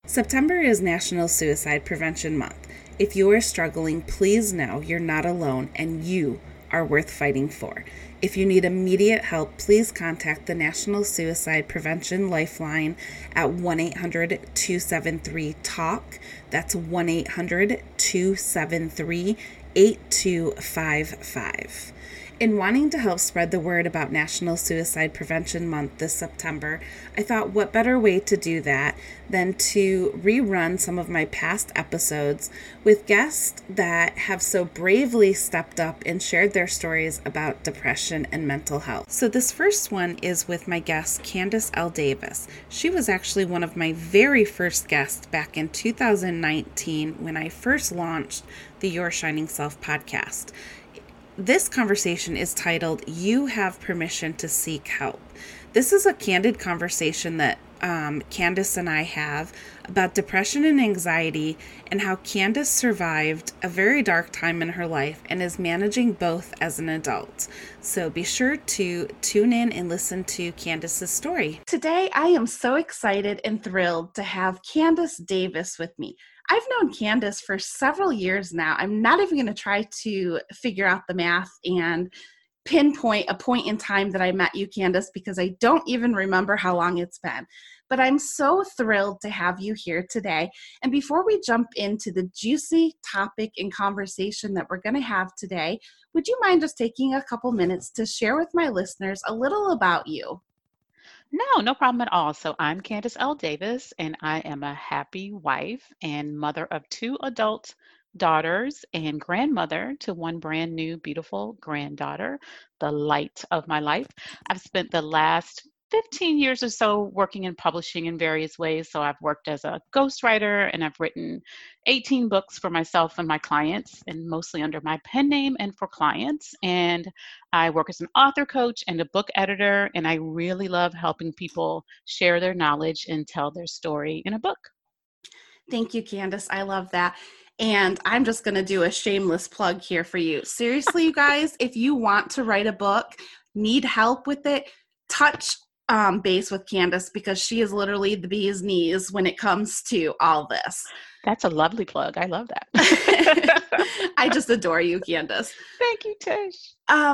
September is National Suicide Prevention Month. If you are struggling, please know you're not alone and you are worth fighting for. If you need immediate help, please contact the National Suicide Prevention Lifeline at 1-800-273-TALK. That's 1-800-273-8255. In wanting to help spread the word about National Suicide Prevention Month this September, I thought what better way to do that than to rerun some of my past episodes with guests that have so bravely stepped up and shared their stories about depression and mental health. So this first one is with my guest, Candace L. Davis. She was actually one of my very first guests back in 2019 when I first launched the Your Shining Self podcast. This conversation is titled, You Have Permission to Seek Help. This is a candid conversation that Candace and I have about depression and anxiety and how Candace survived a very dark time in her life and is managing both as an adult. So be sure to tune in and listen to Candace's story. Today, I am so excited and thrilled to have Candace Davis with me. I've known Candace for several years now. I'm not even going to try to figure out the math and pinpoint a point in time that I met you, Candace, because I don't even remember how long it's been. But I'm so thrilled to have you here today. And before we jump into the juicy topic and conversation that we're going to have today, would you mind just taking a couple minutes to share with my listeners a little about you? No problem at all. So I'm Candace L. Davis, and I am a happy wife and mother of two adult daughters and grandmother to one brand new, beautiful granddaughter, the light of my life. I've spent the last 15 years or so working in publishing in various ways. So I've worked as a ghostwriter and I've written 18 books for myself and my clients, and mostly under my pen name and for clients. And I work as an author coach and a book editor, and I really love helping people share their knowledge and tell their story in a book. Thank you, Candace. I love that. And I'm just going to do a shameless plug here for you. Seriously, you guys, if you want to write a book, need help with it, touch base with Candace, because she is literally the bee's knees when it comes to all this. That's a lovely plug. I love that. I just adore you, Candace. Thank you, Tish.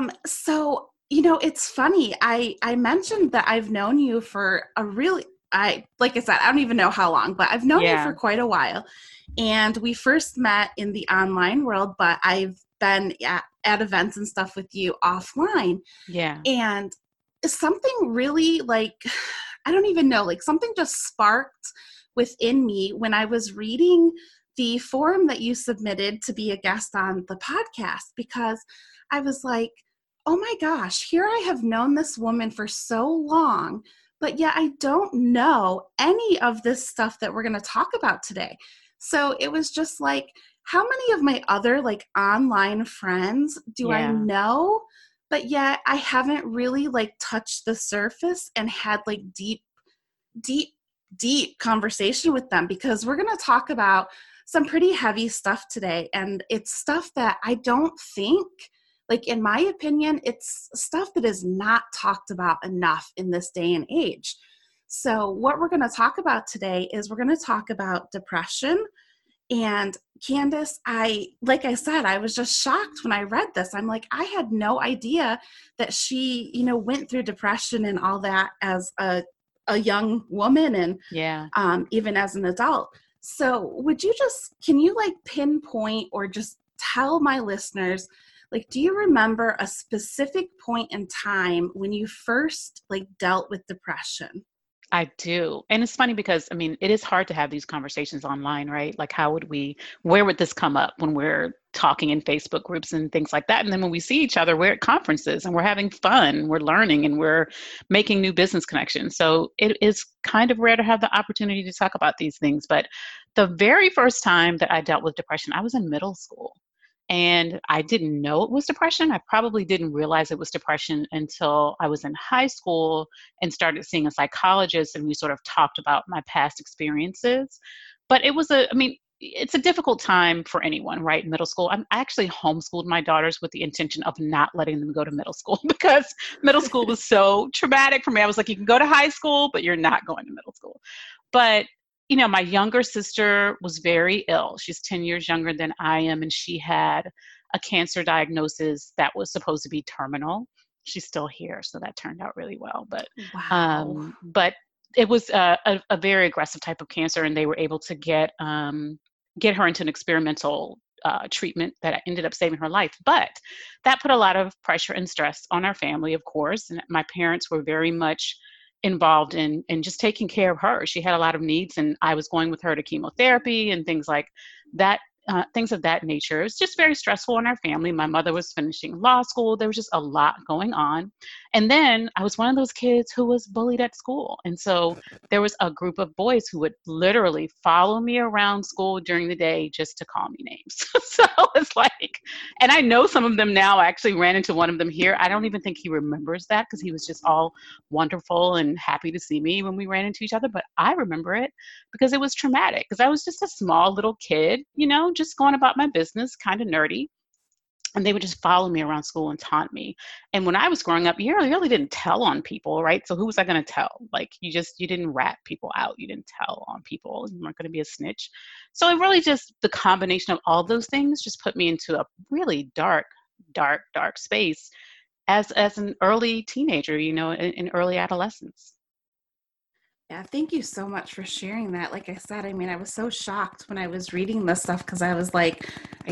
So, it's funny. I mentioned that I've known you for like I said, I don't even know how long, but I've known you for quite a while. And we first met in the online world, but I've been at events and stuff with you offline. Yeah. And something really I don't even know, something just sparked within me when I was reading the form that you submitted to be a guest on the podcast, because I was like, oh my gosh, here I have known this woman for so long, but yet I don't know any of this stuff that we're going to talk about today. So it was just like, how many of my other online friends do I know? But yet I haven't really touched the surface and had deep conversation with them, because we're going to talk about some pretty heavy stuff today. And it's stuff that I don't think, in my opinion, it's stuff that is not talked about enough in this day and age. So what we're going to talk about today is we're going to talk about depression. And Candace, like I said, I was just shocked when I read this. I'm like, I had no idea that she, went through depression and all that as a young woman and even as an adult. So can you pinpoint or just tell my listeners, do you remember a specific point in time when you first dealt with depression? I do. And it's funny because, it is hard to have these conversations online, right? Where would this come up when we're talking in Facebook groups and things like that? And then when we see each other, we're at conferences and we're having fun, we're learning and we're making new business connections. So it is kind of rare to have the opportunity to talk about these things. But the very first time that I dealt with depression, I was in middle school. And I didn't know it was depression. I probably didn't realize it was depression until I was in high school and started seeing a psychologist, and we sort of talked about my past experiences. But it's a difficult time for anyone, right? Middle school. I actually homeschooled my daughters with the intention of not letting them go to middle school because middle school was so traumatic for me. I was like, you can go to high school, but you're not going to middle school. But my younger sister was very ill. She's 10 years younger than I am, and she had a cancer diagnosis that was supposed to be terminal. She's still here, so that turned out really well. Wow. But it was a very aggressive type of cancer, and they were able to get her into an experimental treatment that ended up saving her life. But that put a lot of pressure and stress on our family, of course. And my parents were very much involved in just taking care of her. She had a lot of needs, and I was going with her to chemotherapy and things like that. Things of that nature. It was just very stressful in our family. My mother was finishing law school. There was just a lot going on. And then I was one of those kids who was bullied at school. And so there was a group of boys who would literally follow me around school during the day just to call me names. So it's like, and I know some of them now. I actually ran into one of them here. I don't even think he remembers that because he was just all wonderful and happy to see me when we ran into each other. But I remember it because it was traumatic because I was just a small little kid, just going about my business, kind of nerdy. And they would just follow me around school and taunt me. And when I was growing up, you really didn't tell on people, right? So who was I going to tell? Like you didn't rat people out. You didn't tell on people. You weren't going to be a snitch. So it really just, the combination of all those things just put me into a really dark, dark, dark space as an early teenager, in early adolescence. Yeah, thank you so much for sharing that. Like I said, I mean, I was so shocked when I was reading this stuff because I was like,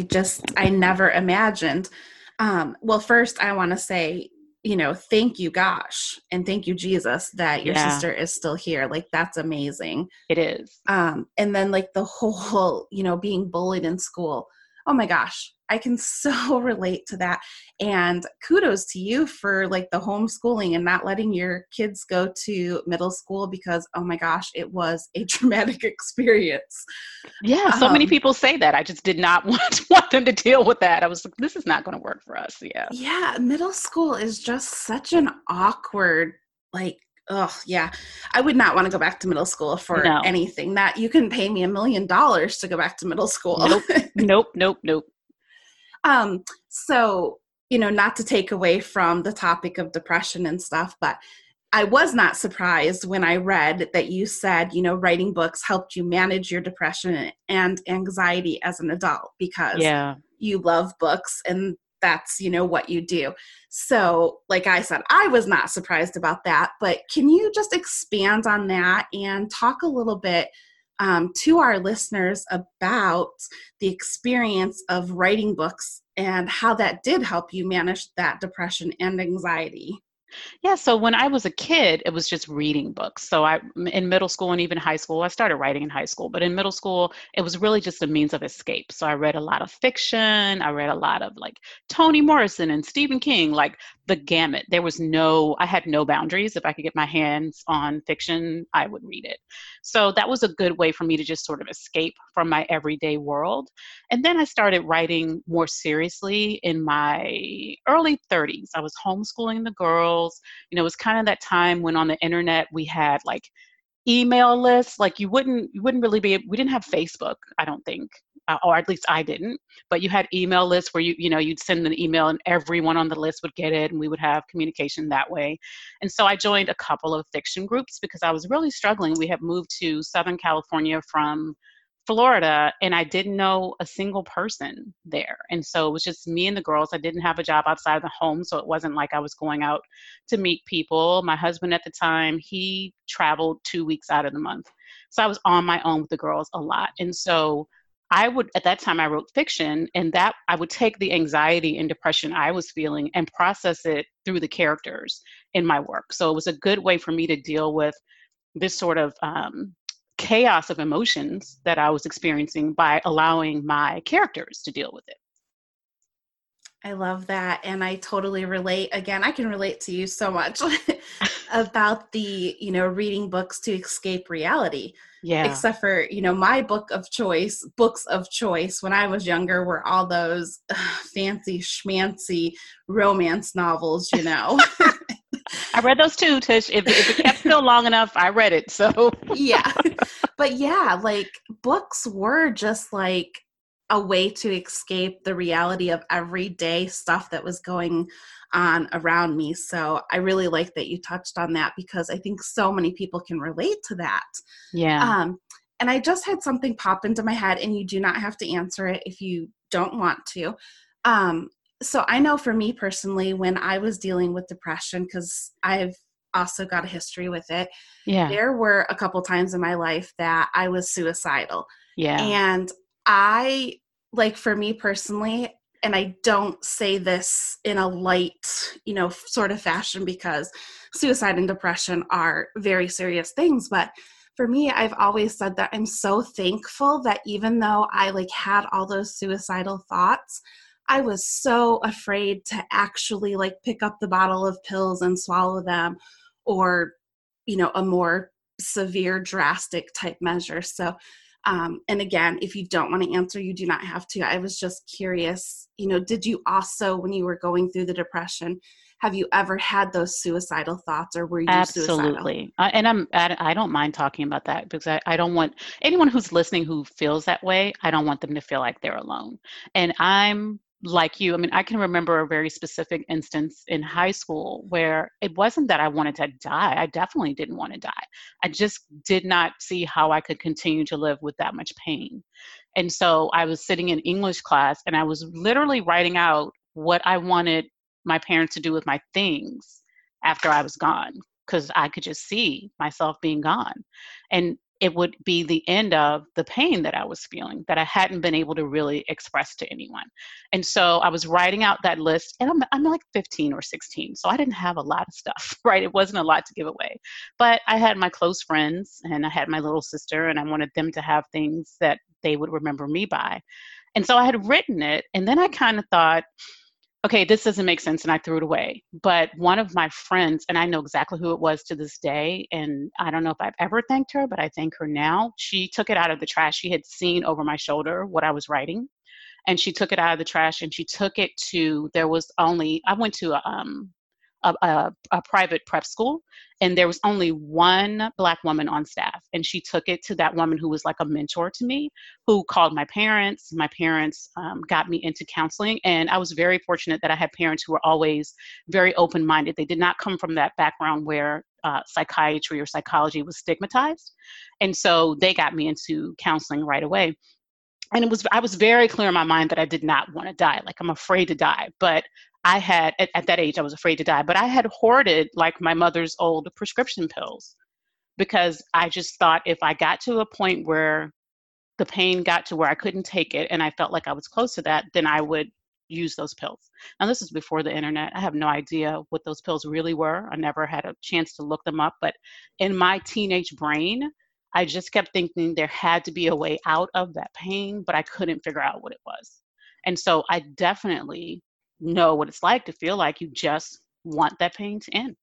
I never imagined. Well, first, I want to say, thank you, gosh, and thank you, Jesus, that your Yeah, sister is still here. Like, that's amazing. it is. And then, like, the whole, being bullied in school. Oh my gosh, I can so relate to that. And kudos to you for like the homeschooling and not letting your kids go to middle school because, oh my gosh, it was a traumatic experience. Yeah, so many Um, people say that. I just did not want them to deal with that. I was like, this is not going to work for us. Yeah. yeah, middle school is just such an awkward, like, oh yeah, I would not want to go back to middle school for No. anything. That you can pay me $1 million to go back to middle school. Nope. Nope. Nope. Nope. So, not to take away from the topic of depression and stuff, but I was not surprised when I read that you said, writing books helped you manage your depression and anxiety as an adult because Yeah. you love books and that's, what you do. So, like I said, I was not surprised about that, but can you just expand on that and talk a little bit to our listeners about the experience of writing books and how that did help you manage that depression and anxiety? Yeah, so when I was a kid, it was just reading books. So in middle school and even high school, I started writing in high school, but in middle school, it was really just a means of escape. So I read a lot of fiction. I read a lot of like Toni Morrison and Stephen King, like the gamut. I had no boundaries. If I could get my hands on fiction, I would read it. So that was a good way for me to just sort of escape from my everyday world. And then I started writing more seriously in my early 30s. I was homeschooling the girls. It was kind of that time when on the internet we had like email lists. Like you wouldn't really we didn't have Facebook, I don't think, or at least I didn't. But you had email lists where you'd send an email and everyone on the list would get it, and we would have communication that way. And so I joined a couple of fiction groups because I was really struggling. We had moved to Southern California from Florida, and I didn't know a single person there. And so it was just me and the girls. I didn't have a job outside of the home, so it wasn't like I was going out to meet people. My husband at the time, he traveled 2 weeks out of the month. So I was on my own with the girls a lot. And so at that time, I wrote fiction, and that I would take the anxiety and depression I was feeling and process it through the characters in my work. So it was a good way for me to deal with this sort of chaos of emotions that I was experiencing by allowing my characters to deal with it. I love that. And I totally relate. Again, I can relate to you so much about the, reading books to escape reality. Yeah. Except for, my books of choice when I was younger were all those fancy schmancy romance novels. I read those too, Tish. If it kept still long enough, I read it. So Yeah. But yeah, like books were just like a way to escape the reality of everyday stuff that was going on around me. So I really like that you touched on that because I think so many people can relate to that. yeah. Um, And I just had something pop into my head, and you do not have to answer it if you don't want to. Um, so I know for me personally, when I was dealing with depression, because I've also got a history with it, Yeah. there were a couple times in my life that I was suicidal. Yeah. And I, like, for me personally, and I don't say this in a light, sort of fashion, because suicide and depression are very serious things. But for me, I've always said that I'm so thankful that even though I like had all those suicidal thoughts, I was so afraid to actually like pick up the bottle of pills and swallow them, or, a more severe, drastic type measure. So, and again, if you don't want to answer, you do not have to. I was just curious, did you also, when you were going through the depression, have you ever had those suicidal thoughts, or were you suicidal? Absolutely. I don't mind talking about that because I don't want anyone who's listening who feels that way, I don't want them to feel like they're alone. And I'm like you. I mean, I can remember a very specific instance in high school where it wasn't that I wanted to die. I definitely didn't want to die. I just did not see how I could continue to live with that much pain. And so I was sitting in English class and I was literally writing out what I wanted my parents to do with my things after I was gone, because I could just see myself being gone. And it would be the end of the pain that I was feeling that I hadn't been able to really express to anyone. And so I was writing out that list, and I'm like 15 or 16. So I didn't have a lot of stuff, right? It wasn't a lot to give away. But I had my close friends and I had my little sister, and I wanted them to have things that they would remember me by. And so I had written it, and then I kind of thought, okay, this doesn't make sense, and I threw it away. But one of my friends, and I know exactly who it was to this day, and I don't know if I've ever thanked her, but I thank her now. She took it out of the trash. She had seen over my shoulder what I was writing, and she took it out of the trash and she took it to, there was only, I went to a private prep school, and there was only one Black woman on staff. And she took it to that woman who was like a mentor to me, who called my parents. My parents got me into counseling. And I was very fortunate that I had parents who were always very open minded. They did not come from that background where psychiatry or psychology was stigmatized. And so they got me into counseling right away. And I was very clear in my mind that I did not want to die. Like, I'm afraid to die. But I had, at that age, I was afraid to die, but I had hoarded like my mother's old prescription pills, because I just thought if I got to a point where the pain got to where I couldn't take it and I felt like I was close to that, then I would use those pills. Now, this is before the internet. I have no idea what those pills really were. I never had a chance to look them up. But in my teenage brain, I just kept thinking there had to be a way out of that pain, but I couldn't figure out what it was. And so I definitely know what it's like to feel like you just want that pain to end.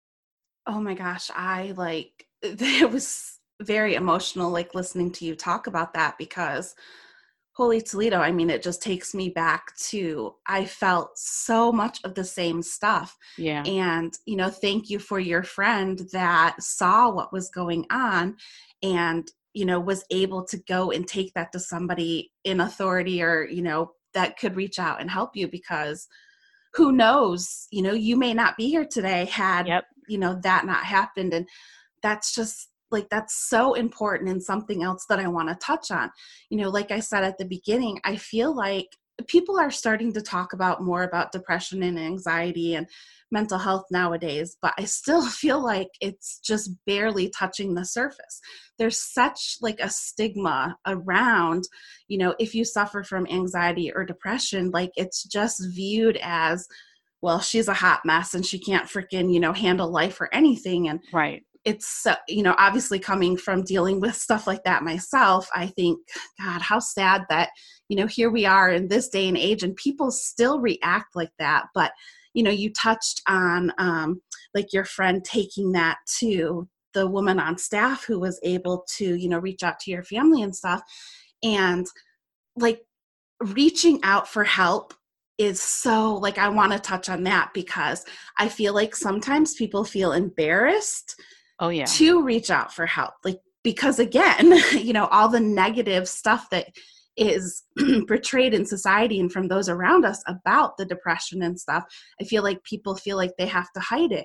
Oh my gosh, I like it was very emotional, like listening to you talk about that, because holy Toledo, I mean, it just takes me back to, I felt so much of the same stuff. Yeah. And, thank you for your friend that saw what was going on and, was able to go and take that to somebody in authority, or, that could reach out and help you, because who knows, you may not be here today had, Yep. that not happened. And that's just like, that's so important, and something else that I want to touch on. Like I said at the beginning, I feel like people are starting to talk about more about depression and anxiety and mental health nowadays, but I still feel like it's just barely touching the surface. There's such like a stigma around, if you suffer from anxiety or depression, like it's just viewed as, well, she's a hot mess and she can't freaking, handle life or anything. And Right. it's, obviously coming from dealing with stuff like that myself, I think, God, how sad that, here we are in this day and age and people still react like that. But, you touched on like your friend taking that to the woman on staff who was able to, reach out to your family and stuff. And like reaching out for help is so, like, I want to touch on that, because I feel like sometimes people feel embarrassed Oh, yeah. to reach out for help, like, because again, all the negative stuff that is portrayed in society and from those around us about the depression and stuff, I feel like people feel like they have to hide it.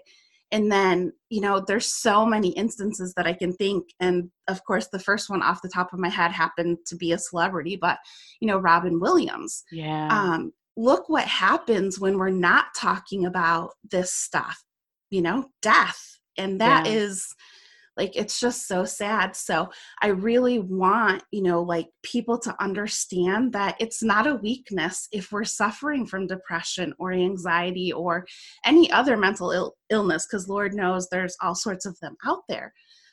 And then, there's so many instances that I can think. And of course, the first one off the top of my head happened to be a celebrity, but, Robin Williams. Yeah. Look what happens when we're not talking about this stuff, death. And that Yeah. is like, it's just so sad. So I really want, like people to understand that it's not a weakness if we're suffering from depression or anxiety or any other mental illness, because Lord knows there's all sorts of them out there.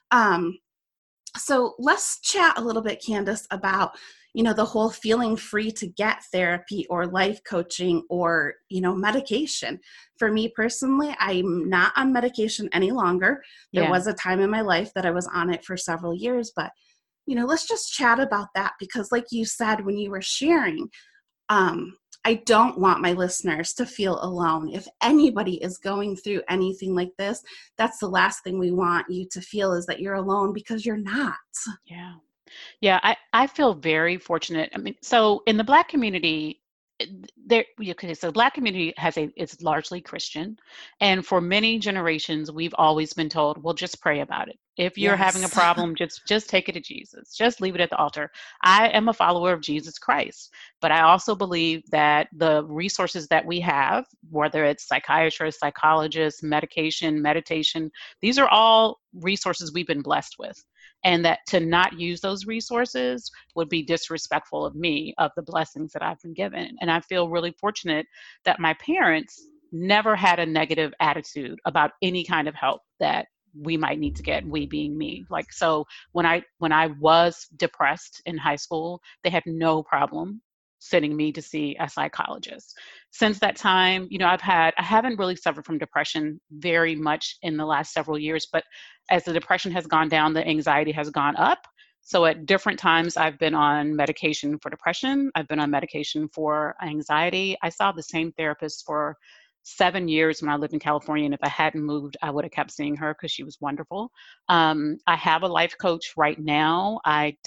So let's chat a little bit, Candace, about, the whole feeling free to get therapy or life coaching or, medication. For me personally, I'm not on medication any longer. There Yeah. was a time in my life that I was on it for several years, but, let's just chat about that, because like you said, when you were sharing, I don't want my listeners to feel alone. If anybody is going through anything like this, that's the last thing we want you to feel, is that you're alone, because you're not. Yeah. Yeah, I feel very fortunate. I mean, so in the Black community, okay, so the Black community it's largely Christian, and for many generations, we've always been told, well, just pray about it. If you're having a Yes. problem, just take it to Jesus. Just leave it at the altar. I am a follower of Jesus Christ, but I also believe that the resources that we have, whether it's psychiatrists, psychologists, medication, meditation, these are all resources we've been blessed with. And that to not use those resources would be disrespectful of me, of the blessings that I've been given. And I feel really fortunate that my parents never had a negative attitude about any kind of help that we might need to get, we being me. Like, so when I was depressed in high school, they had no problem sending me to see a psychologist. Since that time, I haven't really suffered from depression very much in the last several years, but as the depression has gone down, the anxiety has gone up. So at different times, I've been on medication for depression. I've been on medication for anxiety. I saw the same therapist for 7 years when I lived in California. And if I hadn't moved, I would have kept seeing her because she was wonderful. I have a life coach right now.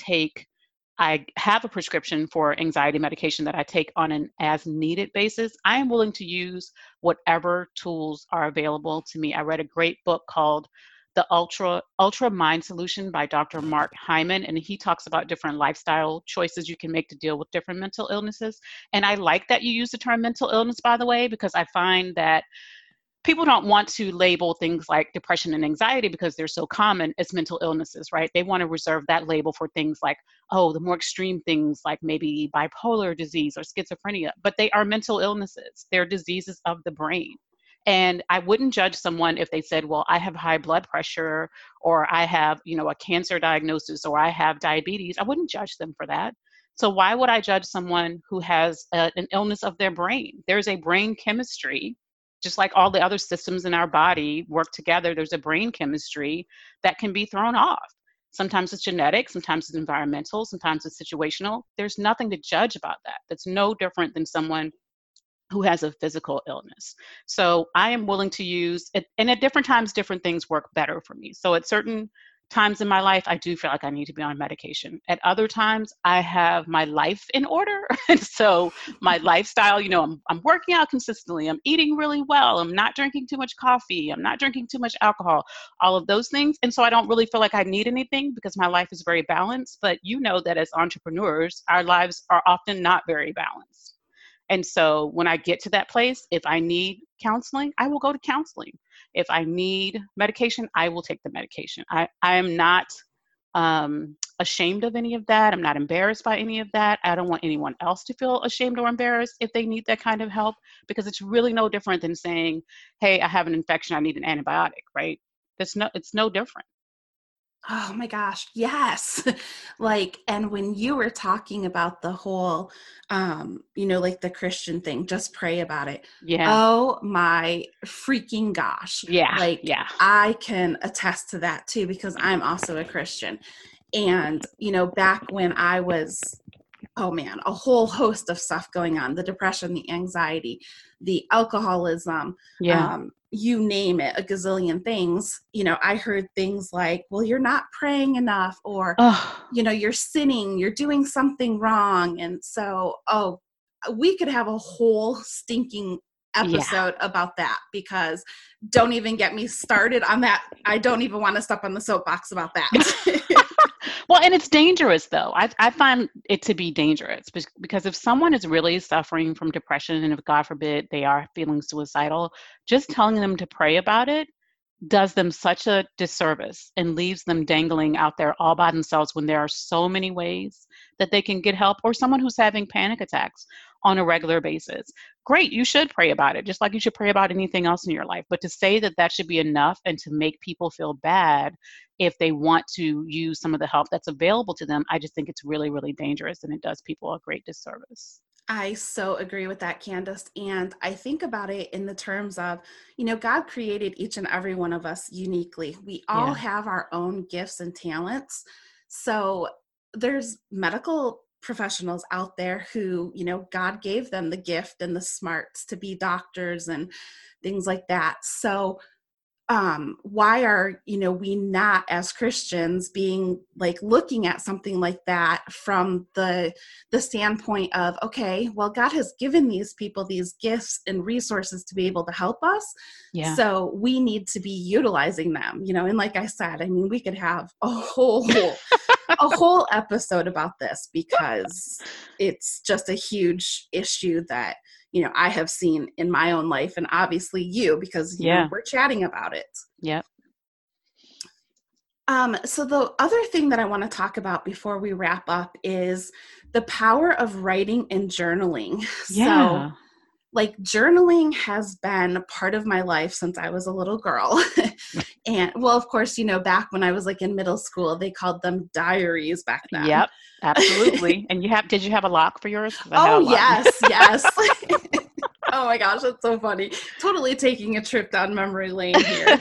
I have a prescription for anxiety medication that I take on an as needed basis. I am willing to use whatever tools are available to me. I read a great book called The Ultra Mind Solution by Dr. Mark Hyman, and he talks about different lifestyle choices you can make to deal with different mental illnesses. And I like that you use the term mental illness, by the way, because I find that people don't want to label things like depression and anxiety because they're so common as mental illnesses, right? They want to reserve that label for things like, oh, the more extreme things like maybe bipolar disease or schizophrenia, but they are mental illnesses. They're diseases of the brain. And I wouldn't judge someone if they said, well, I have high blood pressure, or I have, a cancer diagnosis, or I have diabetes. I wouldn't judge them for that. So why would I judge someone who has an illness of their brain? There's a brain chemistry, just like all the other systems in our body work together. There's a brain chemistry that can be thrown off. Sometimes it's genetic, sometimes it's environmental, sometimes it's situational. There's nothing to judge about that. That's no different than someone who has a physical illness. So I am willing to use it, and at different times, different things work better for me. So at certain times in my life, I do feel like I need to be on medication. At other times, I have my life in order. And so my lifestyle, I'm working out consistently. I'm eating really well. I'm not drinking too much coffee. I'm not drinking too much alcohol, all of those things. And so I don't really feel like I need anything because my life is very balanced. But you know that as entrepreneurs, our lives are often not very balanced. And so when I get to that place, if I need counseling, I will go to counseling. If I need medication, I will take the medication. I am not ashamed of any of that. I'm not embarrassed by any of that. I don't want anyone else to feel ashamed or embarrassed if they need that kind of help, because it's really no different than saying, hey, I have an infection, I need an antibiotic, right? It's no different. Oh my gosh, yes. Like, and when you were talking about the whole, like the Christian thing, just pray about it. Yeah. Oh my freaking gosh. Yeah. Like, Yeah. I can attest to that too, because I'm also a Christian. And, back when I was, oh man, a whole host of stuff going on, the depression, the anxiety, the alcoholism, Yeah. you name it, a gazillion things. I heard things like, well, you're not praying enough, or, Oh, you're sinning, you're doing something wrong. And so, we could have a whole stinking Yeah. episode about that, because don't even get me started on that. I don't even want to step on the soapbox about that. Well, and it's dangerous though. I find it to be dangerous because if someone is really suffering from depression and if God forbid they are feeling suicidal, just telling them to pray about it does them such a disservice and leaves them dangling out there all by themselves when there are so many ways that they can get help, or someone who's having panic attacks on a regular basis. Great, you should pray about it, just like you should pray about anything else in your life. But to say that that should be enough and to make people feel bad if they want to use some of the help that's available to them, I just think it's really, really dangerous and it does people a great disservice. I so agree with that, Candace. And I think about it in the terms of, God created each and every one of us uniquely. We all Yeah. have our own gifts and talents. So there's medical professionals out there who, God gave them the gift and the smarts to be doctors and things like that. So why are we not, as Christians, being like looking at something like that from the standpoint of, okay, well, God has given these people these gifts and resources to be able to help us, Yeah. so we need to be utilizing them, and like I said, I mean, we could have a whole episode about this, because it's just a huge issue that I have seen in my own life, and obviously you, because Yeah. we're chatting about it. Yep. So the other thing that I want to talk about before we wrap up is the power of writing and journaling. So Yeah. like journaling has been part of my life since I was a little girl. And well, of course, back when I was like in middle school, they called them diaries back then. Yep. Absolutely. And did you have a lock for yours? Because I had a Oh, lock. yes, yes. Oh my gosh, that's so funny. Totally taking a trip down memory lane here.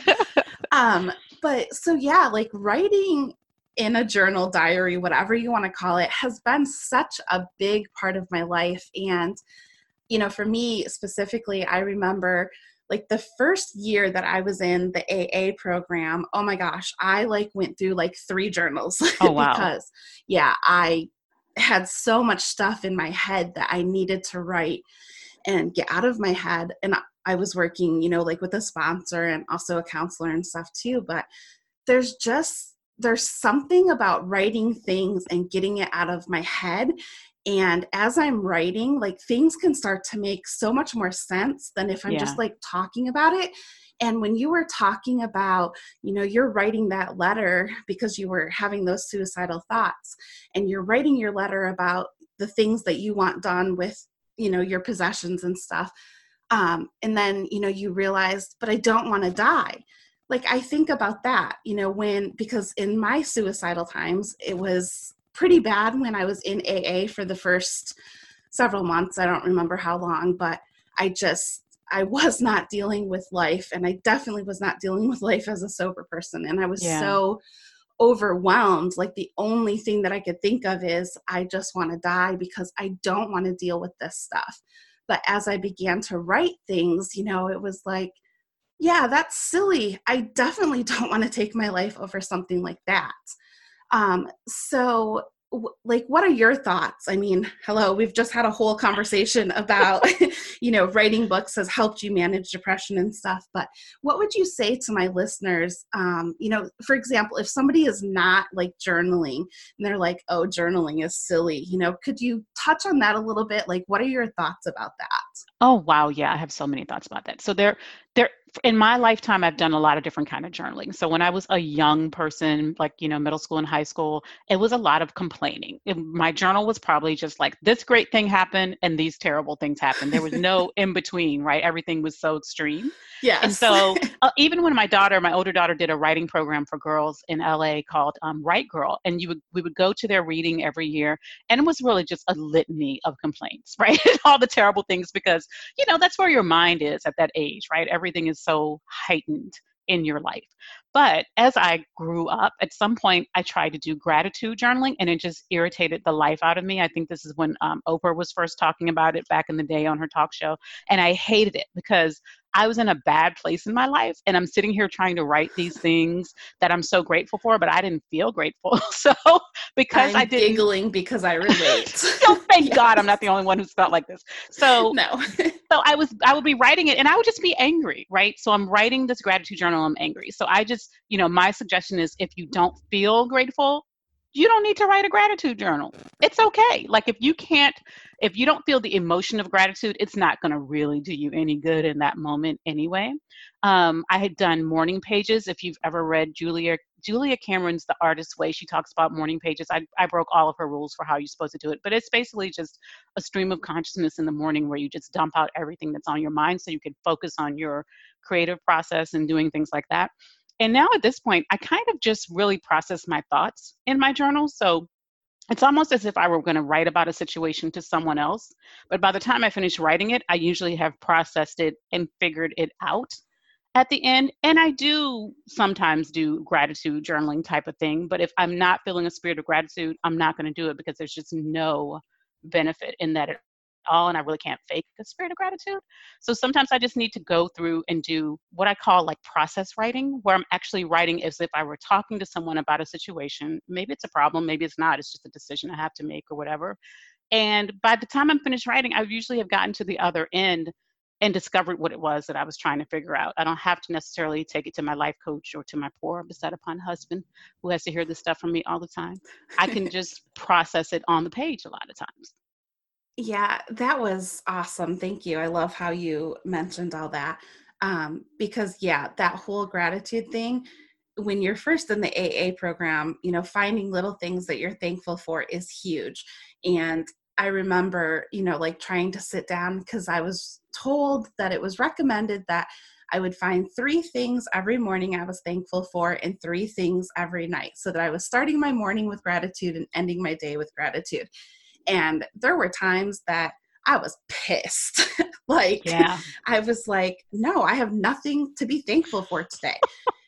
But so yeah, like writing in a journal, diary, whatever you want to call it, has been such a big part of my life. And, for me specifically, I remember like the first year that I was in the AA program, oh my gosh, I like went through like 3 journals Oh, wow. because yeah, I had so much stuff in my head that I needed to write and get out of my head. And I was working, like with a sponsor and also a counselor and stuff too. But there's something about writing things and getting it out of my head. And as I'm writing, like things can start to make so much more sense than if I'm just Yeah. like talking about it. And when you were talking about, you're writing that letter because you were having those suicidal thoughts, and you're writing your letter about the things that you want done with, your possessions and stuff. And then, you realized, but I don't want to die. Like, I think about that, because in my suicidal times, it was pretty bad when I was in AA for the first several months. I don't remember how long, but I was not dealing with life, and I definitely was not dealing with life as a sober person. And I was Yeah. so overwhelmed. Like the only thing that I could think of is I just want to die because I don't want to deal with this stuff. But as I began to write things, it was like, yeah, that's silly. I definitely don't want to take my life over something like that. So like, what are your thoughts? I mean, hello, we've just had a whole conversation about, writing books has helped you manage depression and stuff. But what would you say to my listeners? For example, if somebody is not like journaling and they're like, oh, journaling is silly, could you touch on that a little bit? Like, what are your thoughts about that? Oh, wow. Yeah, I have so many thoughts about that. So there, in my lifetime, I've done a lot of different kind of journaling. So when I was a young person, like, middle school and high school, it was a lot of complaining. My journal was probably just like, this great thing happened and these terrible things happened. There was no in between, right? Everything was so extreme. And Yes. so even when my older daughter did a writing program for girls in LA called Write Girl, and we would go to their reading every year, and it was really just a litany of complaints, right? All the terrible things, because that's where your mind is at that age, right? Everything is so heightened in your life. But as I grew up, at some point, I tried to do gratitude journaling, and it just irritated the life out of me. I think this is when Oprah was first talking about it back in the day on her talk show. And I hated it because I was in a bad place in my life, and I'm sitting here trying to write these things that I'm so grateful for, but I didn't feel grateful. So because I I'm didn't, giggling because I relate. oh, thank Yes. God I'm not the only one who's felt like this. So No. I would be writing it and I would just be angry, right? So I'm writing this gratitude journal, I'm angry. So I just, my suggestion is if you don't feel grateful, you don't need to write a gratitude journal. It's okay. Like if you don't feel the emotion of gratitude, it's not going to really do you any good in that moment anyway. I had done morning pages. If you've ever read Julia Cameron's The Artist's Way, she talks about morning pages. I broke all of her rules for how you're supposed to do it, but it's basically just a stream of consciousness in the morning where you just dump out everything that's on your mind so you can focus on your creative process and doing things like that. And now at this point, I kind of just really process my thoughts in my journal. So it's almost as if I were going to write about a situation to someone else. But by the time I finish writing it, I usually have processed it and figured it out at the end. And I do sometimes do gratitude journaling type of thing. But if I'm not feeling a spirit of gratitude, I'm not going to do it because there's just no benefit in that at all. And I really can't fake a spirit of gratitude. So sometimes I just need to go through and do what I call like process writing, where I'm actually writing as if I were talking to someone about a situation. Maybe it's a problem, maybe it's not. It's just a decision I have to make or whatever. And by the time I'm finished writing, I usually have gotten to the other end and discovered what it was that I was trying to figure out. I don't have to necessarily take it to my life coach or to my poor beside upon husband who has to hear this stuff from me all the time. I can just process it on the page a lot of times. Yeah, that was awesome. Thank you. I love how you mentioned all that. Because yeah, that whole gratitude thing, when you're first in the AA program, finding little things that you're thankful for is huge. And I remember, like trying to sit down because I was told that it was recommended that I would find 3 things every morning I was thankful for and 3 things every night so that I was starting my morning with gratitude and ending my day with gratitude. And there were times that I was pissed. Like, Yeah. I was like, no, I have nothing to be thankful for today.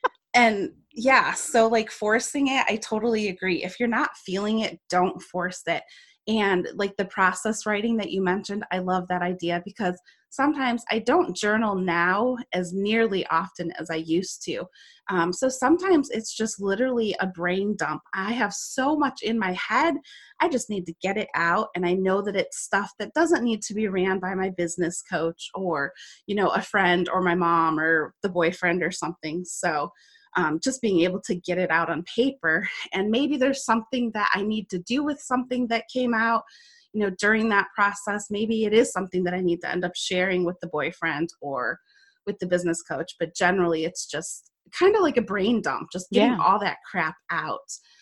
And yeah, so like forcing it, I totally agree. If you're not feeling it, don't force it. And like the process writing that you mentioned, I love that idea because sometimes I don't journal now as nearly often as I used to. So sometimes it's just literally a brain dump. I have so much in my head. I just need to get it out. And I know that it's stuff that doesn't need to be ran by my business coach or, a friend or my mom or the boyfriend or something. So just being able to get it out on paper. And maybe there's something that I need to do with something that came out, during that process. Maybe it is something that I need to end up sharing with the boyfriend or with the business coach. But generally, it's just kind of like a brain dump, just getting Yeah. all that crap out.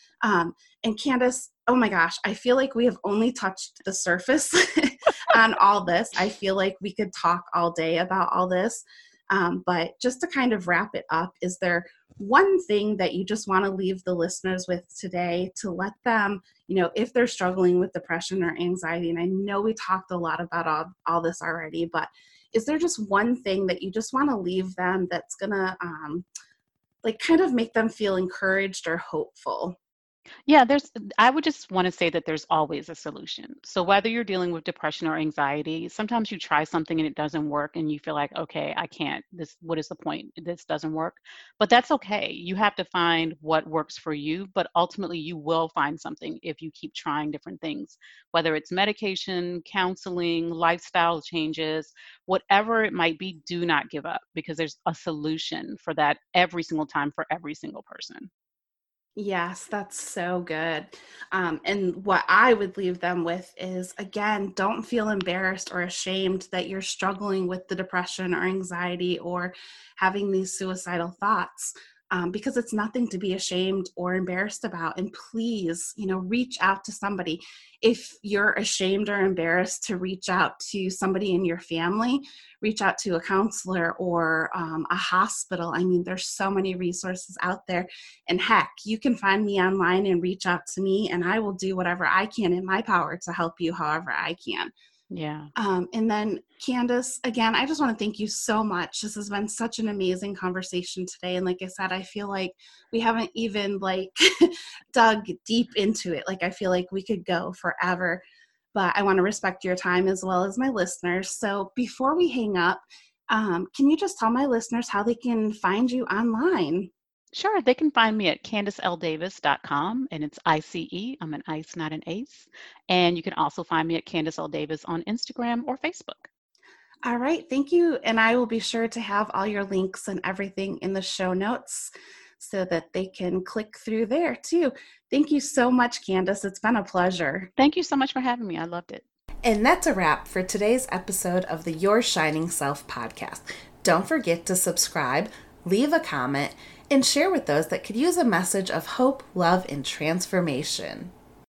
And Candace, oh my gosh, I feel like we have only touched the surface on all this. I feel like we could talk all day about all this. But just to kind of wrap it up, is there one thing that you just want to leave the listeners with today to let them, if they're struggling with depression or anxiety? And I know we talked a lot about all this already, but is there just one thing that you just want to leave them that's going to like kind of make them feel encouraged or hopeful? Yeah, I would just want to say that there's always a solution. So whether you're dealing with depression or anxiety, sometimes you try something and it doesn't work and you feel like, okay, I can't, what is the point? This doesn't work. But that's okay. You have to find what works for you, but ultimately you will find something if you keep trying different things, whether it's medication, counseling, lifestyle changes, whatever it might be, do not give up because there's a solution for that every single time for every single person. Yes, that's so good. And what I would leave them with is, again, don't feel embarrassed or ashamed that you're struggling with the depression or anxiety or having these suicidal thoughts, because it's nothing to be ashamed or embarrassed about. And please, reach out to somebody. If you're ashamed or embarrassed to reach out to somebody in your family, reach out to a counselor or a hospital. I mean, there's so many resources out there. And heck, you can find me online and reach out to me, and I will do whatever I can in my power to help you however I can. Yeah. And then Candace, again, I just want to thank you so much. This has been such an amazing conversation today. And like I said, I feel like we haven't even like dug deep into it. Like I feel like we could go forever, but I want to respect your time as well as my listeners. So before we hang up, can you just tell my listeners how they can find you online? Sure. They can find me at CandaceLDavis.com, and it's ICE. I'm an ICE, not an ACE. And you can also find me at Candace L. Davis on Instagram or Facebook. All right. Thank you. And I will be sure to have all your links and everything in the show notes so that they can click through there too. Thank you so much, Candace. It's been a pleasure. Thank you so much for having me. I loved it. And that's a wrap for today's episode of the Your Shining Self podcast. Don't forget to subscribe, leave a comment, and share with those that could use a message of hope, love, and transformation.